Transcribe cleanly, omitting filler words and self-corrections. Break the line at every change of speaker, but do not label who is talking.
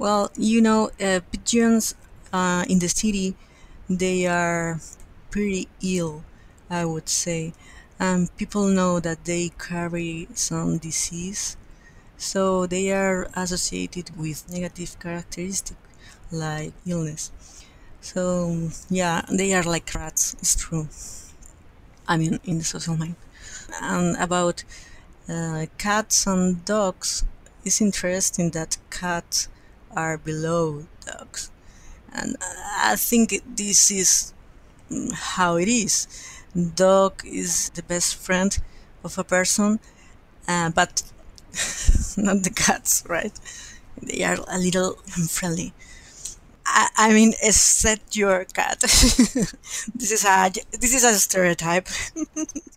Well, pigeons in the city, they are pretty ill, I would say. People know that they carry some disease, so they are associated with negative characteristics like illness. So, yeah, they are like rats, it's true. I mean, in the social mind. And about cats and dogs, it's interesting that cats are below dogs. And I think this is how it is. Dog is the best friend of a person, but not the cats, right? They are a little unfriendly. I mean, except your cat. This is a stereotype.